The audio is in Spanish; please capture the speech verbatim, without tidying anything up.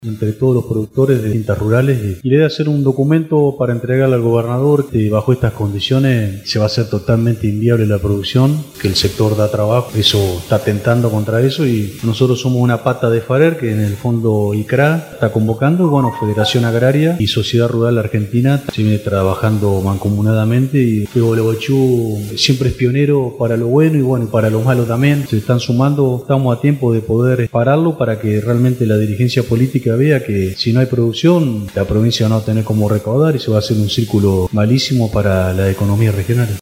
entre todos los productores de distintas rurales y le de hacer un documento para entregarle al gobernador que bajo estas condiciones se va a hacer totalmente inviable la producción, que el sector da trabajo, eso está tentando contra eso y nosotros somos una pata de Farer que en el fondo I C R A está convocando, y bueno, Federación Agraria y Sociedad Rural Argentina se viene trabajando mancomunadamente y Gualeguaychú siempre es pionero para lo bueno y bueno, para lo malo también, se están sumando, estamos a tiempo de poder pararlo para que realmente la dirigencia política vea que si no hay producción, la provincia no va a tener cómo recaudar y se va a hacer un círculo malísimo para la economía regional.